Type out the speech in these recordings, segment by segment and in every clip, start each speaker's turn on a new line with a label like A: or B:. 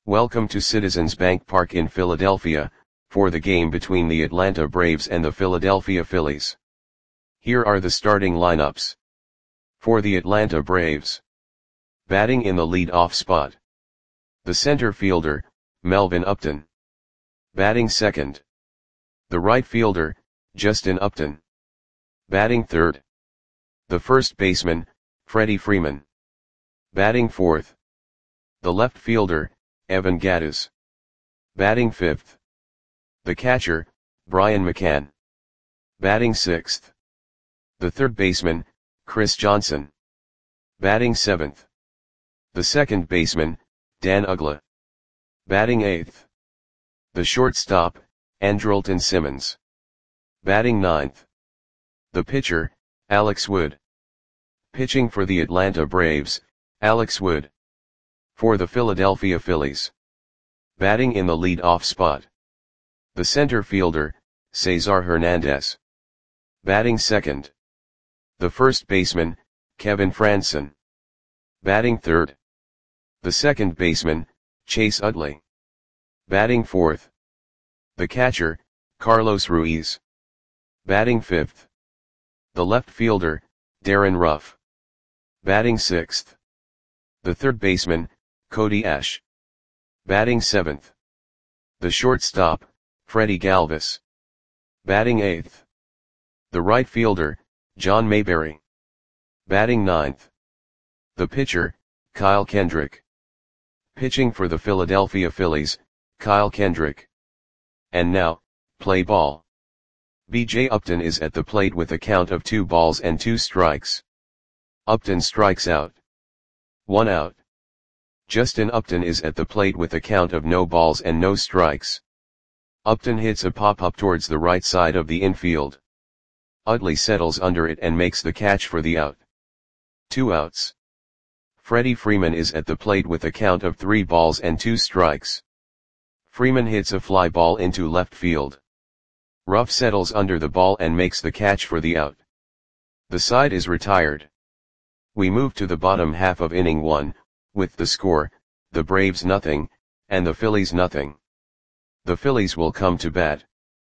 A: Welcome to Citizens Bank Park in Philadelphia, for the game between the Atlanta Braves and the Philadelphia Phillies. Here are the starting lineups. For the Atlanta Braves. Batting in the lead-off spot. The center fielder, Melvin Upton. Batting second. The right fielder, Justin Upton. Batting third. The first baseman, Freddie Freeman. Batting fourth. The left fielder, Evan Gattis. Batting fifth. The catcher, Brian McCann. Batting sixth. The third baseman, Chris Johnson. Batting seventh. The second baseman, Dan Uggla. Batting eighth. The shortstop, Andrelton Simmons. Batting ninth. The pitcher, Alex Wood. Pitching for the Atlanta Braves, Alex Wood. For the Philadelphia Phillies. Batting in the lead-off spot. The center fielder, Cesar Hernandez. Batting second. The first baseman, Kevin Frandsen. Batting third. The second baseman, Chase Utley. Batting fourth. The catcher, Carlos Ruiz. Batting fifth. The left fielder, Darren Ruff. Batting sixth. The third baseman, Cody Ash. Batting seventh. The shortstop, Freddie Galvis. Batting eighth. The right fielder, John Mayberry. Batting ninth. The pitcher, Kyle Kendrick. Pitching for the Philadelphia Phillies, Kyle Kendrick. And now, play ball. B.J. Upton is at the plate with a count of 2 balls and 2 strikes. Upton strikes out. 1 out. Justin Upton is at the plate with a count of no balls and no strikes. Upton hits a pop-up towards the right side of the infield. Utley settles under it and makes the catch for the out. 2 outs. Freddie Freeman is at the plate with a count of 3 balls and 2 strikes. Freeman hits a fly ball into left field. Ruff settles under the ball and makes the catch for the out. The side is retired. We move to the bottom half of inning 1, with the score, the Braves nothing, and the Phillies nothing. The Phillies will come to bat.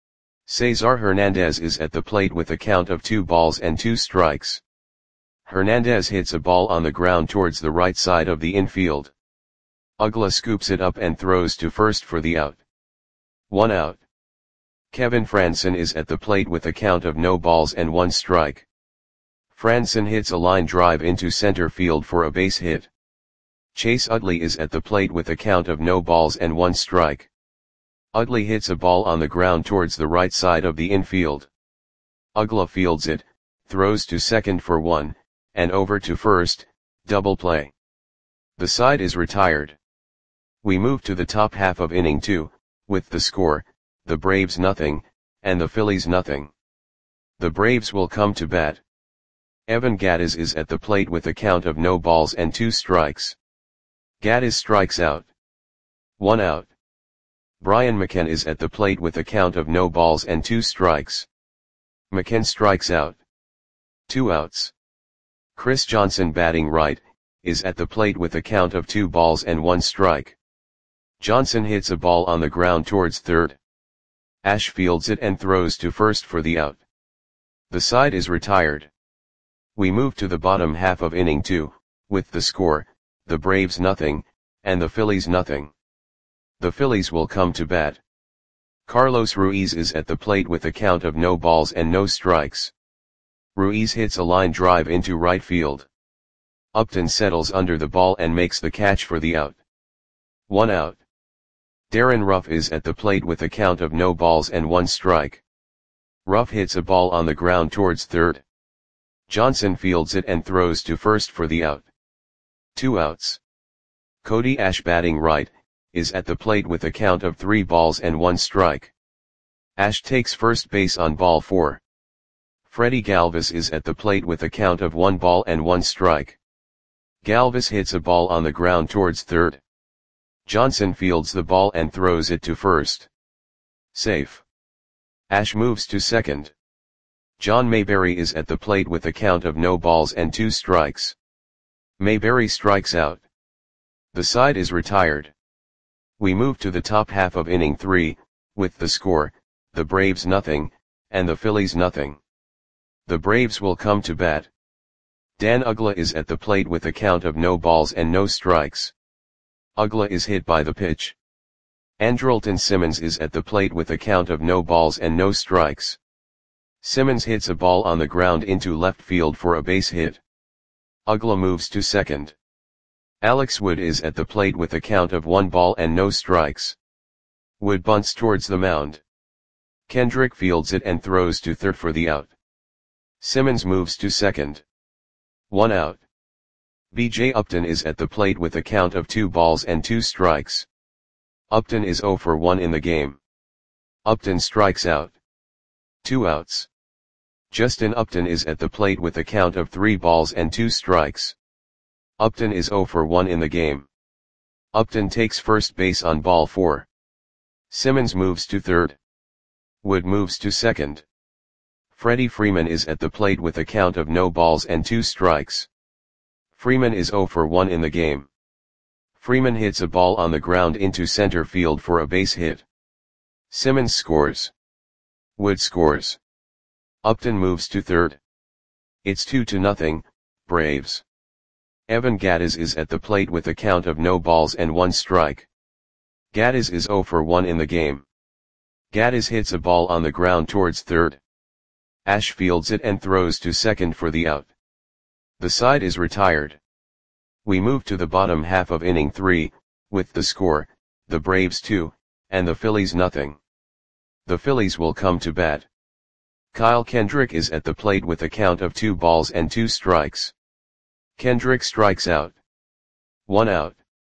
A: Cesar Hernandez is at the plate with a count of 2 balls and 2 strikes. Hernandez hits a ball on the ground towards the right side of the infield. Uggla scoops it up and throws to first for the out. 1 out. Kevin Frandsen is at the plate with a count of no balls and 1 strike. Frandsen hits a line drive into center field for a base hit. Chase Utley is at the plate with a count of no balls and 1 strike. Utley hits a ball on the ground towards the right side of the infield. Uggla fields it, throws to second for 1, and over to first, double play. The side is retired. We move to the top half of inning 2, with the score, the Braves nothing, and the Phillies nothing. The Braves will come to bat. Evan Gattis is at the plate with a count of no balls and 2 strikes. Gattis strikes out. 1 out. Brian McCann is at the plate with a count of no balls and 2 strikes. McCann strikes out. 2 outs. Chris Johnson, batting right, is at the plate with a count of 2 balls and 1 strike. Johnson hits a ball on the ground towards third. Ash fields it and throws to first for the out. The side is retired. We move to the bottom half of inning 2, with the score, the Braves nothing, and the Phillies nothing. The Phillies will come to bat. Carlos Ruiz is at the plate with a count of no balls and no strikes. Ruiz hits a line drive into right field. Upton settles under the ball and makes the catch for the out. 1 out. Darren Ruff is at the plate with a count of no balls and 1 strike. Ruff hits a ball on the ground towards third. Johnson fields it and throws to first for the out. 2 outs. Cody Ash, batting right, is at the plate with a count of 3 balls and 1 strike. Ash takes first base on ball 4. Freddie Galvis is at the plate with a count of 1 ball and 1 strike. Galvis hits a ball on the ground towards third. Johnson fields the ball and throws it to first. Safe. Ash moves to second. John Mayberry is at the plate with a count of no balls and 2 strikes. Mayberry strikes out. The side is retired. We move to the top half of inning 3, with the score, the Braves nothing, and the Phillies nothing. The Braves will come to bat. Dan Uggla is at the plate with a count of no balls and no strikes. Uggla is hit by the pitch. Andrelton Simmons is at the plate with a count of no balls and no strikes. Simmons hits a ball on the ground into left field for a base hit. Uggla moves to second. Alex Wood is at the plate with a count of 1 ball and no strikes. Wood bunts towards the mound. Kendrick fields it and throws to third for the out. Simmons moves to second. 1 out. B.J. Upton is at the plate with a count of 2 balls and 2 strikes. Upton is 0 for 1 in the game. Upton strikes out. 2 outs. Justin Upton is at the plate with a count of 3 balls and 2 strikes. Upton is 0 for 1 in the game. Upton takes first base on ball 4. Simmons moves to third. Wood moves to second. Freddie Freeman is at the plate with a count of no balls and 2 strikes. Freeman is 0 for 1 in the game. Freeman hits a ball on the ground into center field for a base hit. Simmons scores. Wood scores. Upton moves to third. It's 2-0, Braves. Evan Gattis is at the plate with a count of no balls and 1 strike. Gattis is 0 for 1 in the game. Gattis hits a ball on the ground towards third. Ash fields it and throws to second for the out. The side is retired. We move to the bottom half of inning 3, with the score, the Braves 2, and the Phillies nothing. The Phillies will come to bat. Kyle Kendrick is at the plate with a count of 2 balls and 2 strikes. Kendrick strikes out. 1 out.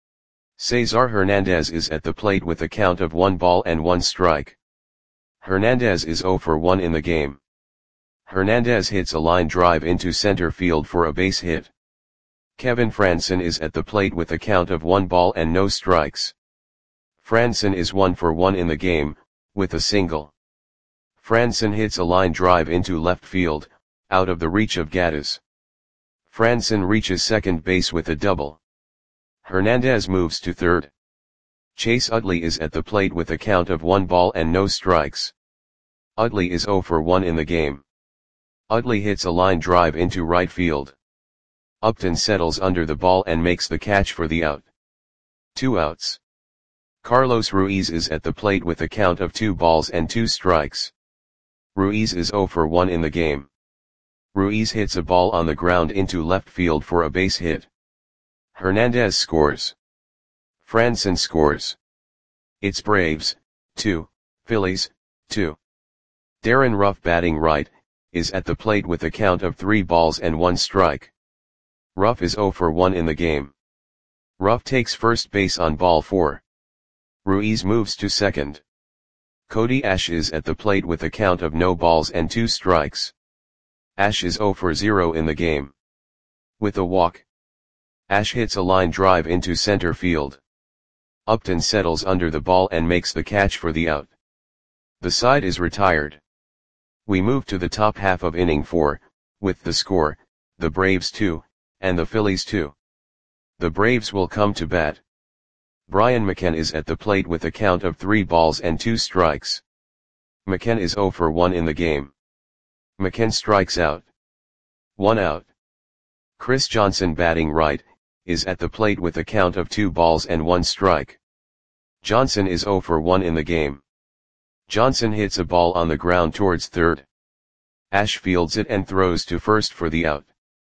A: Cesar Hernandez is at the plate with a count of 1 ball and 1 strike. Hernandez is 0 for 1 in the game. Hernandez hits a line drive into center field for a base hit. Kevin Frandsen is at the plate with a count of 1 ball and no strikes. Frandsen is 1 for 1 in the game, with a single. Frandsen hits a line drive into left field, out of the reach of Gattis. Frandsen reaches second base with a double. Hernandez moves to third. Chase Utley is at the plate with a count of 1 ball and no strikes. Utley is 0 for 1 in the game. Utley hits a line drive into right field. Upton settles under the ball and makes the catch for the out. 2 outs. Carlos Ruiz is at the plate with a count of 2 balls and 2 strikes. Ruiz is 0 for 1 in the game. Ruiz hits a ball on the ground into left field for a base hit. Hernandez scores. Frandsen scores. It's Braves, 2, Phillies, 2. Darren Ruff batting right, is at the plate with a count of 3 balls and 1 strike. Ruff is 0 for 1 in the game. Ruff takes first base on ball 4. Ruiz moves to second. Cody Ash is at the plate with a count of no balls and 2 strikes. Ash is 0 for 0 in the game. With a walk. Ash hits a line drive into center field. Upton settles under the ball and makes the catch for the out. The side is retired. We move to the top half of inning 4, with the score, the Braves 2, and the Phillies 2. The Braves will come to bat. Brian McKenna is at the plate with a count of 3 balls and 2 strikes. McKenna is 0 for 1 in the game. McKenna strikes out. 1 out. Chris Johnson batting right, is at the plate with a count of 2 balls and 1 strike. Johnson is 0 for 1 in the game. Johnson hits a ball on the ground towards third. Ash fields it and throws to first for the out.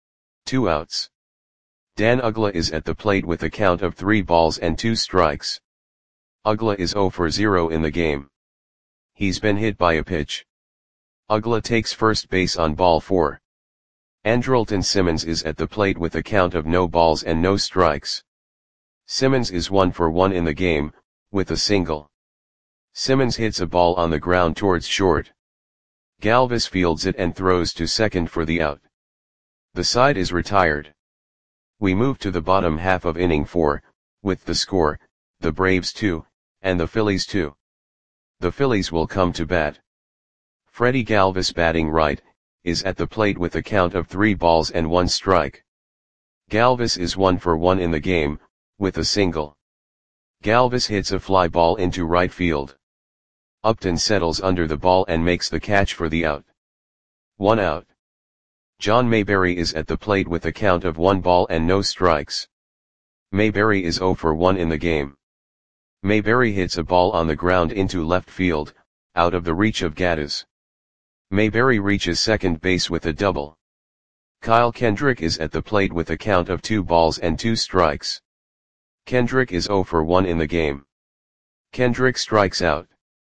A: 2 outs. Dan Uggla is at the plate with a count of 3 balls and 2 strikes. Uggla is 0 for 0 in the game. He's been hit by a pitch. Uggla takes first base on ball 4. Andrelton Simmons is at the plate with a count of no balls and no strikes. Simmons is 1 for 1 in the game, with a single. Simmons hits a ball on the ground towards short. Galvis fields it and throws to second for the out. The side is retired. We move to the bottom half of inning 4, with the score, the Braves 2, and the Phillies 2. The Phillies will come to bat. Freddie Galvis batting right, is at the plate with a count of 3 balls and 1 strike. Galvis is 1 for 1 in the game, with a single. Galvis hits a fly ball into right field. Upton settles under the ball and makes the catch for the out. 1 out. John Mayberry is at the plate with a count of 1 ball and no strikes. Mayberry is 0 for 1 in the game. Mayberry hits a ball on the ground into left field, out of the reach of Gaddis. Mayberry reaches second base with a double. Kyle Kendrick is at the plate with a count of 2 balls and 2 strikes. Kendrick is 0 for 1 in the game. Kendrick strikes out.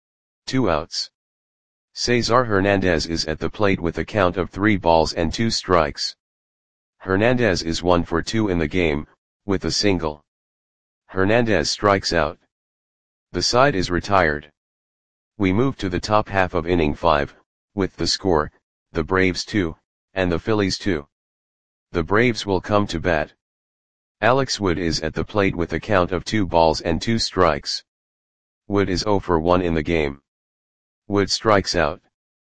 A: 2 outs. Cesar Hernandez is at the plate with a count of 3 balls and 2 strikes. Hernandez is 1 for 2 in the game, with a single. Hernandez strikes out. The side is retired. We move to the top half of inning 5, with the score, the Braves 2, and the Phillies 2. The Braves will come to bat. Alex Wood is at the plate with a count of 2 balls and 2 strikes. Wood is 0 for 1 in the game. Wood strikes out.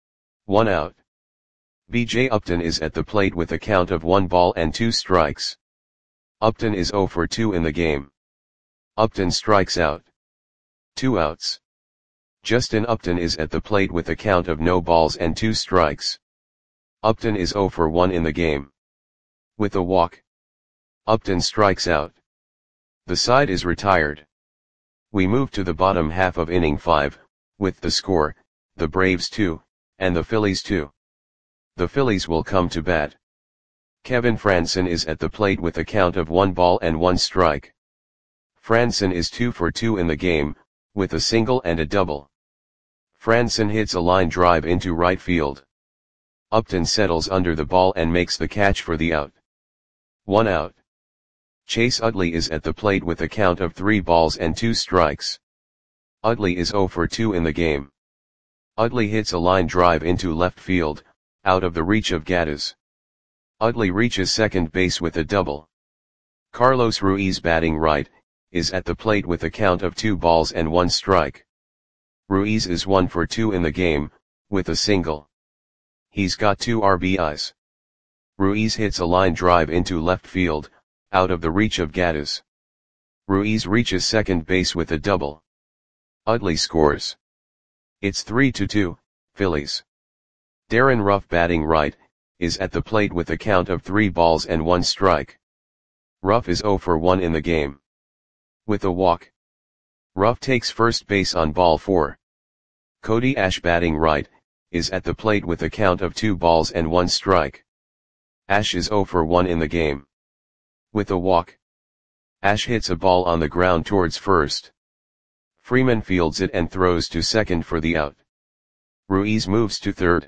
A: 1 out. B.J. Upton is at the plate with a count of 1 ball and 2 strikes. Upton is 0 for 2 in the game. Upton strikes out. 2 outs. Justin Upton is at the plate with a count of no balls and 2 strikes. Upton is 0 for 1 in the game. With a walk. Upton strikes out. The side is retired. We move to the bottom half of inning 5, with the score, the Braves 2, and the Phillies 2. The Phillies will come to bat. Kevin Frandsen is at the plate with a count of 1 ball and 1 strike. Frandsen is 2 for 2 in the game, with a single and a double. Frandsen hits a line drive into right field. Upton settles under the ball and makes the catch for the out. 1 out. Chase Utley is at the plate with a count of 3 balls and 2 strikes. Utley is 0 for 2 in the game. Utley hits a line drive into left field, out of the reach of Gaddis. Utley reaches second base with a double. Carlos Ruiz, batting right, is at the plate with a count of 2 balls and 1 strike. Ruiz is 1 for 2 in the game, with a single. He's got 2 RBIs. Ruiz hits a line drive into left field, out of the reach of Gaddis. Ruiz reaches second base with a double. Utley scores. It's 3-2, Phillies. Darren Ruff, batting right, is at the plate with a count of 3 balls and 1 strike. Ruff is 0 for 1 in the game. With a walk. Ruff takes first base on ball 4. Cody Ash, batting right, is at the plate with a count of 2 balls and 1 strike. Ash is 0 for 1 in the game. With a walk. Ash hits a ball on the ground towards first. Freeman fields it and throws to second for the out. Ruiz moves to third.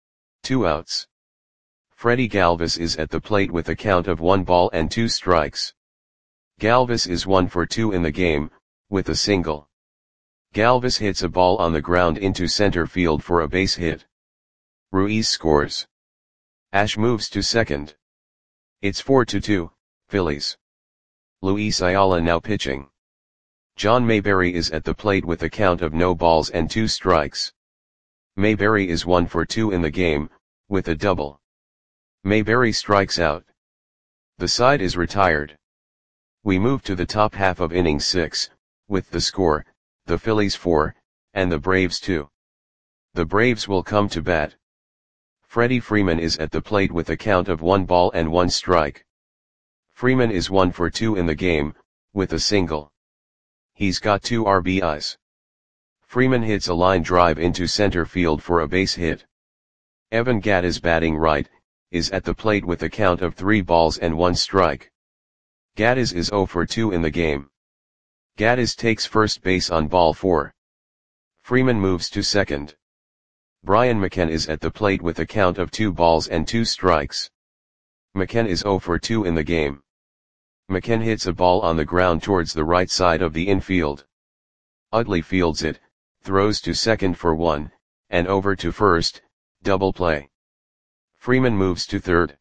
A: 2 outs. Freddie Galvis is at the plate with a count of 1 ball and 2 strikes. Galvis is 1 for 2 in the game, with a single. Galvis hits a ball on the ground into center field for a base hit. Ruiz scores. Ash moves to second. It's 4-2, Phillies. Luis Ayala now pitching. John Mayberry is at the plate with a count of no balls and 2 strikes. Mayberry is 1 for 2 in the game, with a double. Mayberry strikes out. The side is retired. We move to the top half of inning 6, with the score, the Phillies 4, and the Braves 2. The Braves will come to bat. Freddie Freeman is at the plate with a count of 1 ball and 1 strike. Freeman is 1 for 2 in the game, with a single. He's got 2 RBIs. Freeman hits a line drive into center field for a base hit. Evan Gaddis, batting right, is at the plate with a count of 3 balls and 1 strike. Gaddis is 0 for 2 in the game. Gaddis takes first base on ball 4. Freeman moves to second. Brian McKenna is at the plate with a count of 2 balls and 2 strikes. McKenna is 0 for 2 in the game. McKenna hits a ball on the ground towards the right side of the infield. Utley fields it, throws to second for 1, and over to first, double play. Freeman moves to third.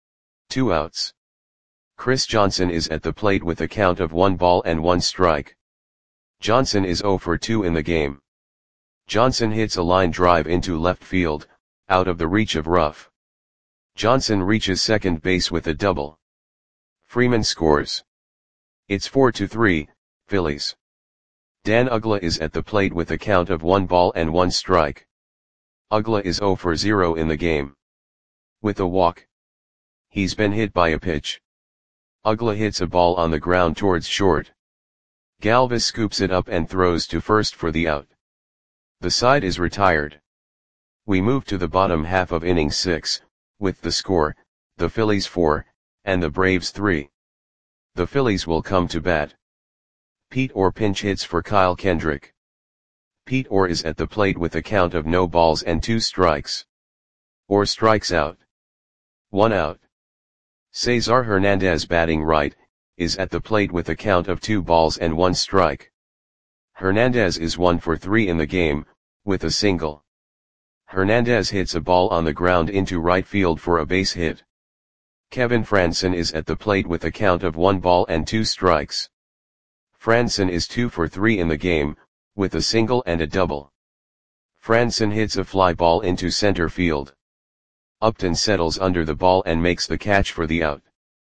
A: 2 outs. Chris Johnson is at the plate with a count of 1 ball and 1 strike. Johnson is 0 for 2 in the game. Johnson hits a line drive into left field, out of the reach of Ruff. Johnson reaches second base with a double. Freeman scores. It's 4-3, Phillies. Dan Uggla is at the plate with a count of 1 ball and 1 strike. Uggla is 0 for 0 in the game. With a walk. He's been hit by a pitch. Uggla hits a ball on the ground towards short. Galvis scoops it up and throws to first for the out. The side is retired. We move to the bottom half of inning 6, with the score, the Phillies 4, and the Braves 3. The Phillies will come to bat. Pete Orr pinch hits for Kyle Kendrick. Pete Orr is at the plate with a count of no balls and 2 strikes. Orr strikes out. 1 out. Cesar Hernandez, batting right, is at the plate with a count of 2 balls and 1 strike. Hernandez is 1 for 3 in the game, with a single. Hernandez hits a ball on the ground into right field for a base hit. Kevin Frandsen is at the plate with a count of 1 ball and 2 strikes. Frandsen is 2 for 3 in the game, with a single and a double. Frandsen hits a fly ball into center field. Upton settles under the ball and makes the catch for the out.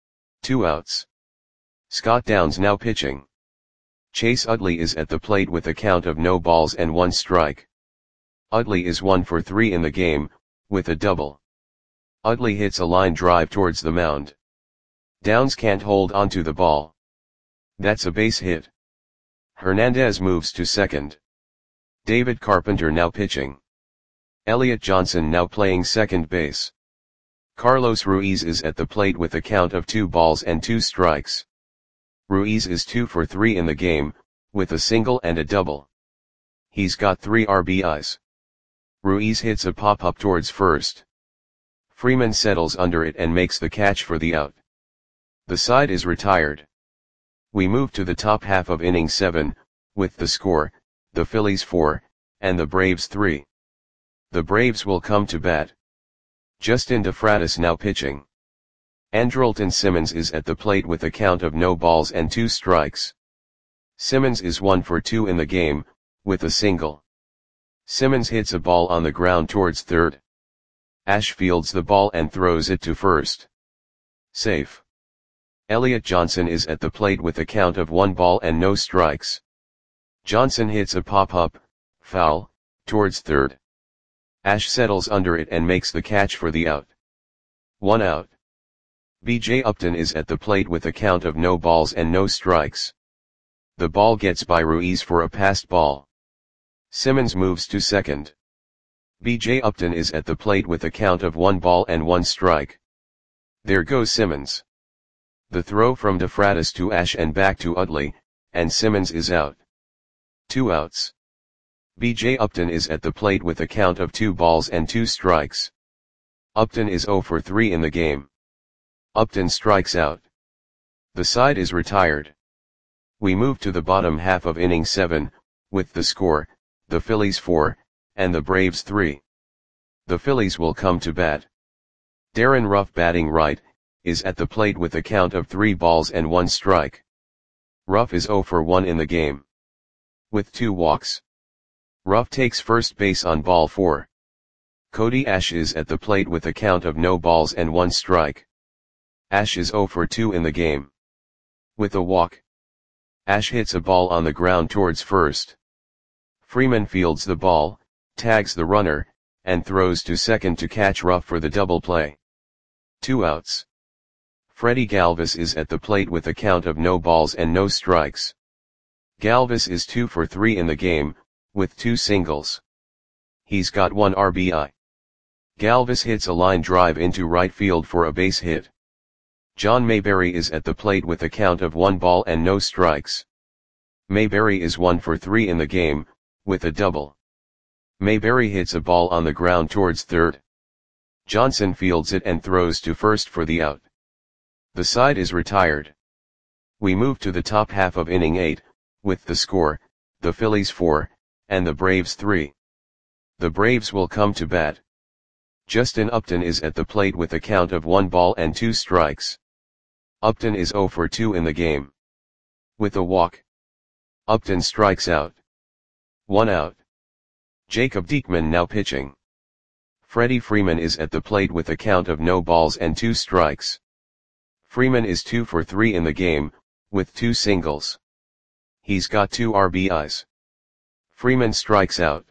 A: 2 outs. Scott Downs now pitching. Chase Utley is at the plate with a count of no balls and 1 strike. Utley is 1 for 3 in the game, with a double. Utley hits a line drive towards the mound. Downs can't hold onto the ball. That's a base hit. Hernandez moves to second. David Carpenter now pitching. Elliot Johnson now playing second base. Carlos Ruiz is at the plate with a count of 2 balls and 2 strikes. Ruiz is 2 for 3 in the game, with a single and a double. He's got 3 RBIs. Ruiz hits a pop-up towards first. Freeman settles under it and makes the catch for the out. The side is retired. We move to the top half of inning 7, with the score, the Phillies 4, and the Braves 3. The Braves will come to bat. Justin DeFratis now pitching. Andrelton Simmons is at the plate with a count of no balls and 2 strikes. Simmons is 1 for 2 in the game, with a single. Simmons hits a ball on the ground towards third. Ash fields the ball and throws it to first. Safe. Elliot Johnson is at the plate with a count of 1 ball and no strikes. Johnson hits a pop-up, foul, towards third. Ash settles under it and makes the catch for the out. 1 out. B.J. Upton is at the plate with a count of no balls and no strikes. The ball gets by Ruiz for a passed ball. Simmons moves to second. B.J. Upton is at the plate with a count of 1 ball and 1 strike. There goes Simmons. The throw from DeFratis to Ash and back to Utley, and Simmons is out. 2 outs. B.J. Upton is at the plate with a count of 2 balls and 2 strikes. Upton is 0 for 3 in the game. Upton strikes out. The side is retired. We move to the bottom half of inning 7, with the score, the Phillies 4, and the Braves 3. The Phillies will come to bat. Darren Ruff, batting right, is at the plate with a count of 3 balls and 1 strike. Ruff is 0 for 1 in the game. With 2 walks. Ruff takes first base on ball 4. Cody Ash is at the plate with a count of no balls and 1 strike. Ash is 0 for 2 in the game. With a walk. Ash hits a ball on the ground towards first. Freeman fields the ball, tags the runner, and throws to second to catch Ruff for the double play. 2 outs. Freddie Galvis is at the plate with a count of no balls and no strikes. Galvis is 2 for 3 in the game, with 2 singles. He's got 1 RBI. Galvis hits a line drive into right field for a base hit. John Mayberry is at the plate with a count of 1 ball and no strikes. Mayberry is 1 for 3 in the game, with a double. Mayberry hits a ball on the ground towards third. Johnson fields it and throws to first for the out. The side is retired. We move to the top half of inning 8, with the score, the Phillies 4, and the Braves 3. The Braves will come to bat. Justin Upton is at the plate with a count of 1 ball and 2 strikes. Upton is 0 for 2 in the game. With a walk. Upton strikes out. 1 out. Jacob Diekman now pitching. Freddie Freeman is at the plate with a count of no balls and 2 strikes. Freeman is 2 for 3 in the game, with 2 singles. He's got 2 RBIs. Freeman strikes out.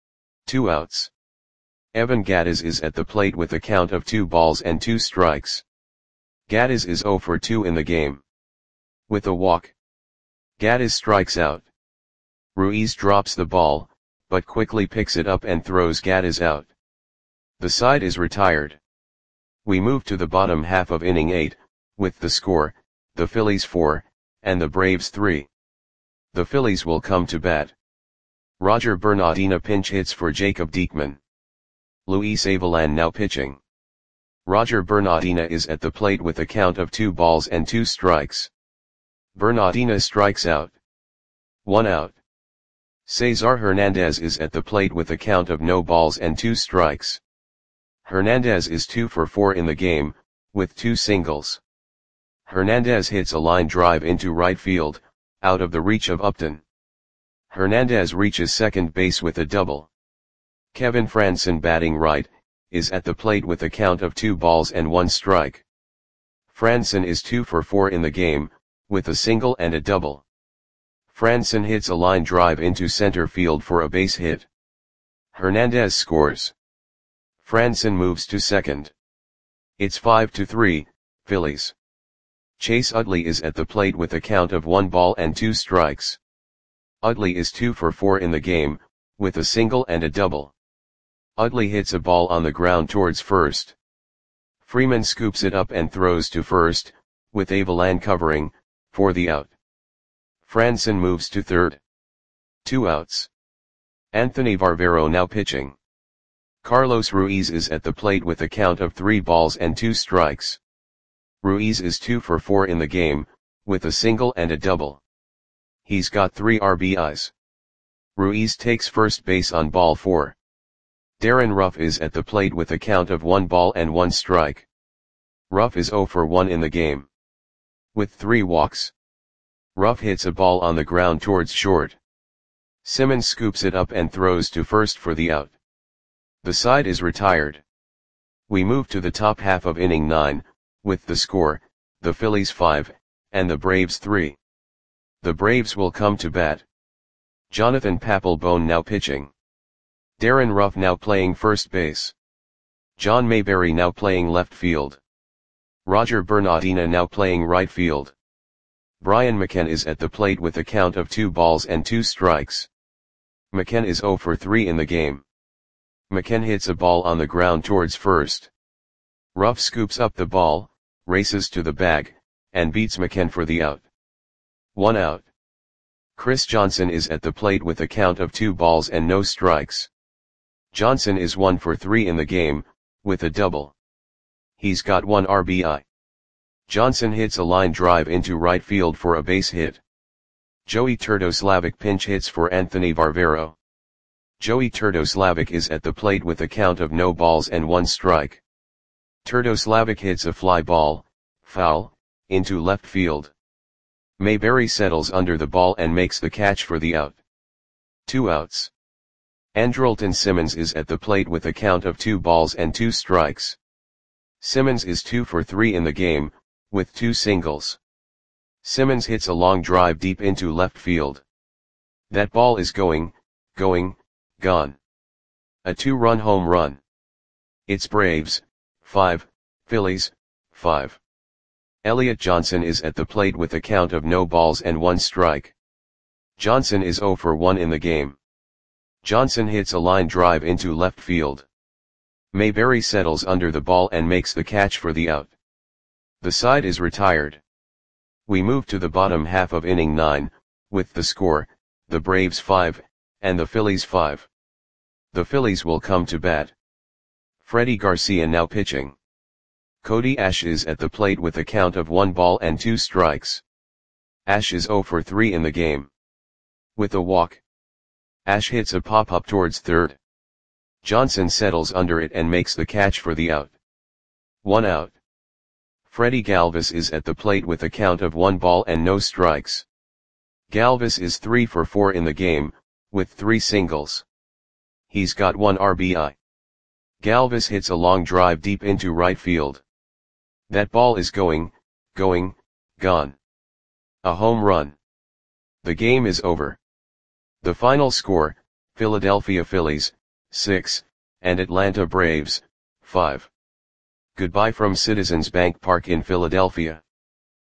A: 2 outs. Evan Gattis is at the plate with a count of 2 balls and 2 strikes. Gattis is 0 for 2 in the game. With a walk, Gattis strikes out. Ruiz drops the ball, but quickly picks it up and throws Gattis out. The side is retired. We move to the bottom half of inning 8, with the score, the Phillies 4, and the Braves 3. The Phillies will come to bat. Roger Bernardina pinch hits for Jacob Diekman. Luis Avilan now pitching. Roger Bernardina is at the plate with a count of 2 balls and 2 strikes. Bernardina strikes out. 1 out. Cesar Hernandez is at the plate with a count of no balls and 2 strikes. Hernandez is 2 for 4 in the game, with 2 singles. Hernandez hits a line drive into right field, out of the reach of Upton. Hernandez reaches second base with a double. Kevin Frandsen batting right, is at the plate with a count of 2 balls and 1 strike. Frandsen is 2 for 4 in the game, with a single and a double. Frandsen hits a line drive into center field for a base hit. Hernandez scores. Frandsen moves to second. It's 5-3, Phillies. Chase Utley is at the plate with a count of 1 ball and 2 strikes. Utley is 2 for 4 in the game, with a single and a double. Utley hits a ball on the ground towards first. Freeman scoops it up and throws to first, with Avilan covering, for the out. Frandsen moves to third. 2 outs. Anthony Varvero now pitching. Carlos Ruiz is at the plate with a count of 3 balls and 2 strikes. Ruiz is 2 for 4 in the game, with a single and a double. He's got 3 RBIs. Ruiz takes first base on ball 4. Darren Ruff is at the plate with a count of 1 ball and 1 strike. Ruff is 0 for 1 in the game. With 3 walks. Ruff hits a ball on the ground towards short. Simmons scoops it up and throws to first for the out. The side is retired. We move to the top half of inning 9, with the score, the Phillies 5, and the Braves 3. The Braves will come to bat. Jonathan Papelbon now pitching. Darren Ruff now playing first base. John Mayberry now playing left field. Roger Bernardina now playing right field. Brian McCann is at the plate with a count of 2 balls and 2 strikes. McCann is 0 for 3 in the game. McCann hits a ball on the ground towards first. Ruff scoops up the ball, races to the bag, and beats McCann for the out. 1 out. Chris Johnson is at the plate with a count of 2 balls and no strikes. Johnson is 1 for 3 in the game, with a double. He's got 1 RBI. Johnson hits a line drive into right field for a base hit. Joey Turdoslavic pinch hits for Anthony Varvero. Joey Turdoslavic is at the plate with a count of no balls and 1 strike. Turdoslavic hits a fly ball, foul, into left field. Mayberry settles under the ball and makes the catch for the out. 2 outs. Andrelton Simmons is at the plate with a count of 2 balls and 2 strikes. Simmons is 2 for 3 in the game, with 2 singles. Simmons hits a long drive deep into left field. That ball is going, gone. A 2-run home run. It's Braves, 5, Phillies, 5. Elliot Johnson is at the plate with a count of no balls and 1 strike. Johnson is 0 for 1 in the game. Johnson hits a line drive into left field. Mayberry settles under the ball and makes the catch for the out. The side is retired. We move to the bottom half of inning 9, with the score, the Braves 5, and the Phillies 5. The Phillies will come to bat. Freddie Garcia now pitching. Cody Ash is at the plate with a count of 1 ball and 2 strikes. Ash is 0 for 3 in the game. With a walk, Ash hits a pop-up towards third. Johnson settles under it and makes the catch for the out. 1 out. Freddie Galvis is at the plate with a count of 1 ball and no strikes. Galvis is 3 for 4 in the game, with 3 singles. He's got 1 RBI. Galvis hits a long drive deep into right field. That ball is going, gone. A home run. The game is over. The final score, Philadelphia Phillies, 6, and Atlanta Braves, 5. Goodbye from Citizens Bank Park in Philadelphia.